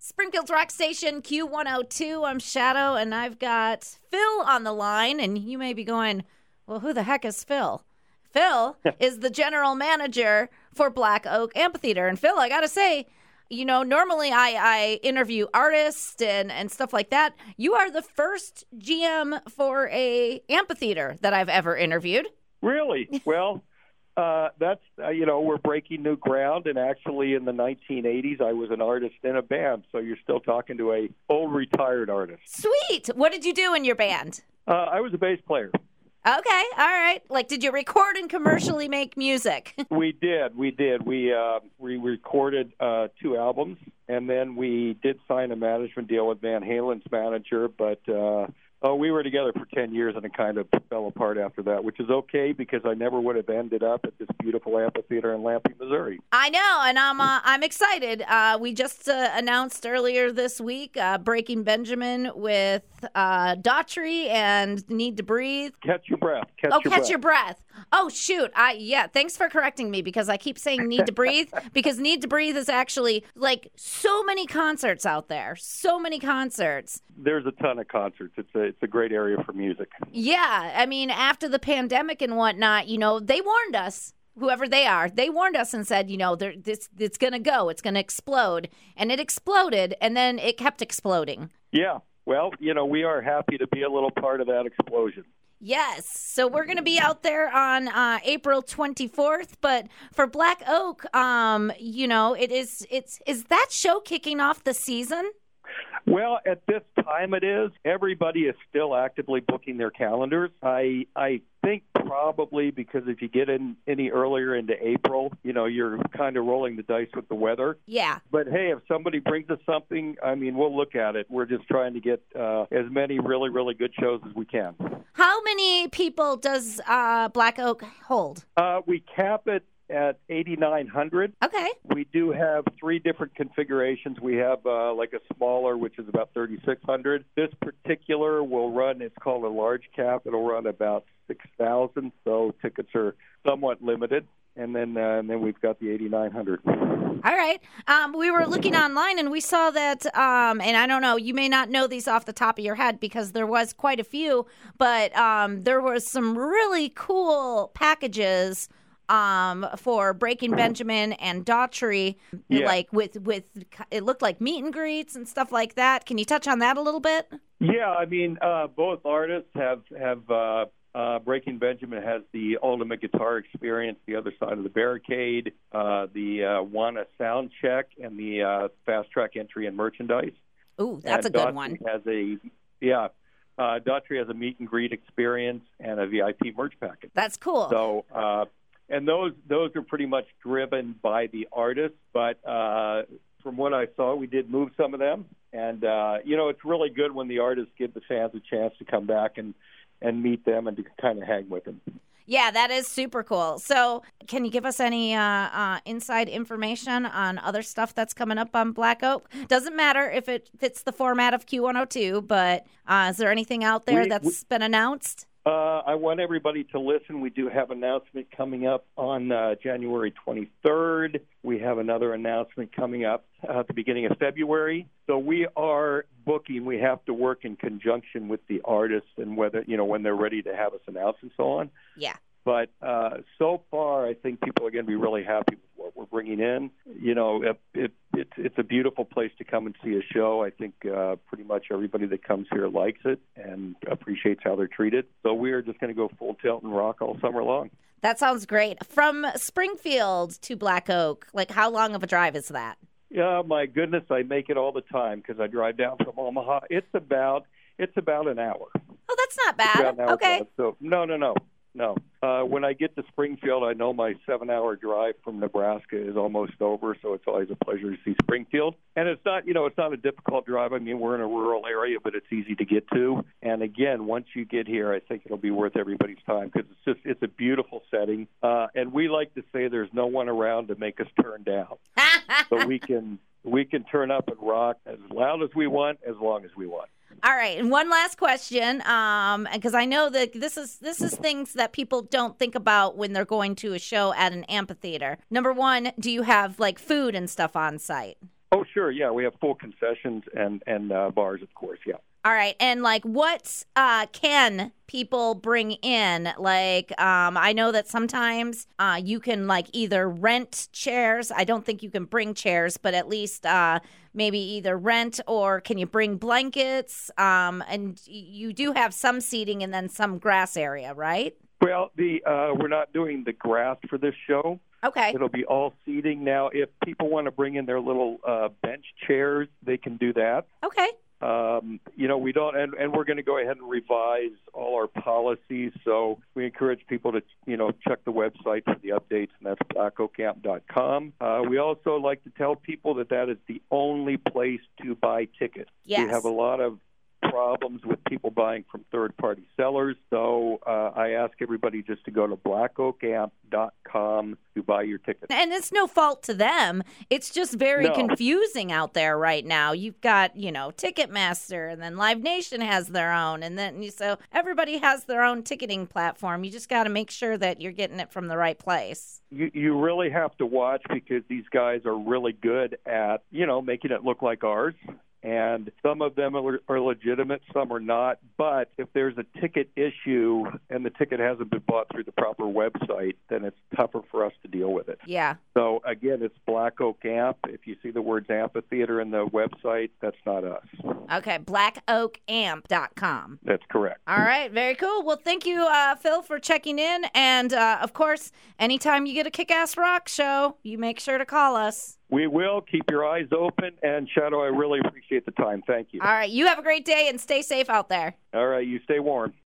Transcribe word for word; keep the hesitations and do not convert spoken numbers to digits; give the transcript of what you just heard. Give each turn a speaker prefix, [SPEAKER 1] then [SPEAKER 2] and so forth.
[SPEAKER 1] Springfield's Rock Station, Q one oh two. I'm Shadow, and I've got Phil on the line, and you may be going, well, who the heck is Phil? Phil is the general manager for Black Oak Amphitheater. And Phil, I got to say, you know, normally I, I interview artists and, and stuff like that. You are the first G M for a amphitheater that I've ever interviewed.
[SPEAKER 2] Really? Well, uh, that's, uh, you know, we're breaking new ground. And actually in the nineteen eighties, I was an artist in a band. So you're still talking to a old retired artist.
[SPEAKER 1] Sweet. What did you do in your band?
[SPEAKER 2] Uh, I was a bass player.
[SPEAKER 1] Okay, all right. Like, did you record and commercially make music?
[SPEAKER 2] We did, we did. We uh, we recorded uh, two albums, and then we did sign a management deal with Van Halen's manager, but uh, oh, we were together for ten years, and it kind of fell apart after that, which is okay because I never would have ended up at this beautiful amphitheater in Lampe, Missouri.
[SPEAKER 1] I know, and I'm uh, I'm excited. Uh, we just uh, announced earlier this week uh, Breaking Benjamin with uh, Daughtry and Need to Breathe.
[SPEAKER 2] Catch your breath. Catch
[SPEAKER 1] oh,
[SPEAKER 2] your
[SPEAKER 1] catch
[SPEAKER 2] breath.
[SPEAKER 1] your breath. Oh, shoot. I yeah, thanks for correcting me because I keep saying Need to Breathe because Need to Breathe is actually like so many concerts out there. So many concerts.
[SPEAKER 2] There's a ton of concerts. It's a it's a great area for music.
[SPEAKER 1] Yeah, I mean, after the pandemic and whatnot, you know, they warned us. Whoever they are, they warned us and said, you know, this it's going to go, it's going to explode, and it exploded, and then it kept exploding.
[SPEAKER 2] Yeah, well, you know, we are happy to be a little part of that explosion.
[SPEAKER 1] Yes, so we're going to be out there on uh, April twenty-fourth, but for Black Oak, um, you know, it is it's is that show kicking off the season?
[SPEAKER 2] Well, at this time it is. Everybody is still actively booking their calendars. I I think probably because if you get in any earlier into April, you know, you're kind of rolling the dice with the weather.
[SPEAKER 1] Yeah.
[SPEAKER 2] But, hey, if somebody brings us something, I mean, we'll look at it. We're just trying to get uh, as many really, really good shows as we can.
[SPEAKER 1] How many people does uh, Black Oak hold?
[SPEAKER 2] Uh, we cap it at eighty-nine hundred.
[SPEAKER 1] Okay.
[SPEAKER 2] We do have three different configurations. We have uh, like a smaller, which is about thirty-six hundred. This particular will run, it's called a large cap. It'll run about six thousand, so tickets are somewhat limited. And then uh, and then we've got the eighty-nine hundred.
[SPEAKER 1] All right. Um, we were looking online, and we saw that, um, and I don't know, you may not know these off the top of your head because there was quite a few, but um, there was some really cool packages um, for Breaking Benjamin and Daughtry,
[SPEAKER 2] yeah.
[SPEAKER 1] like with, with, it looked like meet and greets and stuff like that. Can you touch on that a little bit?
[SPEAKER 2] Yeah, I mean, uh, both artists have, have uh, uh, Breaking Benjamin has the ultimate guitar experience, the other side of the barricade, uh, the uh, Wana sound check, and the uh, fast track entry and merchandise.
[SPEAKER 1] Ooh, that's
[SPEAKER 2] and
[SPEAKER 1] a good
[SPEAKER 2] Daughtry
[SPEAKER 1] one.
[SPEAKER 2] Has a, yeah, uh, Daughtry has a meet and greet experience and a V I P merch package.
[SPEAKER 1] That's cool.
[SPEAKER 2] So, uh, and those those are pretty much driven by the artist, but uh, from what I saw, we did move some of them. And, uh, you know, it's really good when the artists give the fans a chance to come back and, and meet them and to kind of hang with them.
[SPEAKER 1] Yeah, that is super cool. So can you give us any uh, uh, inside information on other stuff that's coming up on Black Oak? Doesn't matter if it fits the format of Q one oh two, but uh, is there anything out there
[SPEAKER 2] we,
[SPEAKER 1] that's
[SPEAKER 2] we,
[SPEAKER 1] been announced?
[SPEAKER 2] Uh, I want everybody to listen. We do have an announcement coming up on uh, January twenty-third. We have another announcement coming up uh, at the beginning of February. So we are booking. We have to work in conjunction with the artists and whether, you know, when they're ready to have us announce and so on.
[SPEAKER 1] Yeah.
[SPEAKER 2] But uh, so far, I think people are going to be really happy with what we're bringing in. You know, it, it, it, it's a beautiful place to come and see a show. I think uh, pretty much everybody that comes here likes it and appreciates how they're treated. So we are just going to go full tilt and rock all summer long.
[SPEAKER 1] That sounds great. From Springfield to Black Oak, like how long of a drive is that?
[SPEAKER 2] Yeah, my goodness, I make it all the time because I drive down from Omaha. It's about it's about an hour.
[SPEAKER 1] Oh, that's not bad. Okay.
[SPEAKER 2] Drive. So no, no, no. No. Uh, when I get to Springfield, I know my seven-hour drive from Nebraska is almost over, so it's always a pleasure to see Springfield. And it's not, you know, it's not a difficult drive. I mean, we're in a rural area, but it's easy to get to. And again, once you get here, I think it'll be worth everybody's time because it's just, it's a beautiful setting. Uh, and we like to say there's no one around to make us turn down. So we can we can turn up and rock as loud as we want, as long as we want.
[SPEAKER 1] All right, and one last question, um, because I know that this is this is things that people don't think about when they're going to a show at an amphitheater. Number one, do you have like food and stuff on site?
[SPEAKER 2] Oh, sure. Yeah, we have full concessions and, and uh, bars, of course, yeah.
[SPEAKER 1] All right. And, like, what uh, can people bring in? Like, um, I know that sometimes uh, you can, like, either rent chairs. I don't think you can bring chairs, but at least uh, maybe either rent or can you bring blankets? Um, and you do have some seating and then some grass area, right?
[SPEAKER 2] Well, the uh, we're not doing the grass for this show.
[SPEAKER 1] Okay.
[SPEAKER 2] It'll be all seating. Now, if people want to bring in their little uh, bench chairs, they can do that.
[SPEAKER 1] Okay.
[SPEAKER 2] Um, you know, we don't, and, and we're going to go ahead and revise all our policies. So we encourage people to, you know, check the website for the updates, and that's black oak amp dot com. Uh, we also like to tell people that that is the only place to buy tickets.
[SPEAKER 1] Yes.
[SPEAKER 2] We have a lot of problems with people buying from third-party sellers. So uh, I ask everybody just to go to black oak amp dot com to buy your tickets.
[SPEAKER 1] And it's no fault to them. It's just very
[SPEAKER 2] No.
[SPEAKER 1] confusing out there right now. You've got, you know, Ticketmaster, and then Live Nation has their own. And then so everybody has their own ticketing platform. You just got to make sure that you're getting it from the right place.
[SPEAKER 2] You, you really have to watch because these guys are really good at, you know, making it look like ours. And some of them are, are legitimate, some are not. But if there's a ticket issue and the ticket hasn't been bought through the proper website, then it's tougher for us to deal with it.
[SPEAKER 1] Yeah.
[SPEAKER 2] So, again, it's Black Oak Amp. If you see the words amphitheater in the website, that's not us.
[SPEAKER 1] Okay, black oak amp dot com.
[SPEAKER 2] That's correct.
[SPEAKER 1] All right, very cool. Well, thank you, uh, Phil, for checking in. And, uh, of course, anytime you get a Kick-Ass Rock show, you make sure to call us.
[SPEAKER 2] We will. Keep your eyes open. And, Shadow, I really appreciate the time. Thank you.
[SPEAKER 1] All right, you have a great day and stay safe out there.
[SPEAKER 2] All right, you stay warm.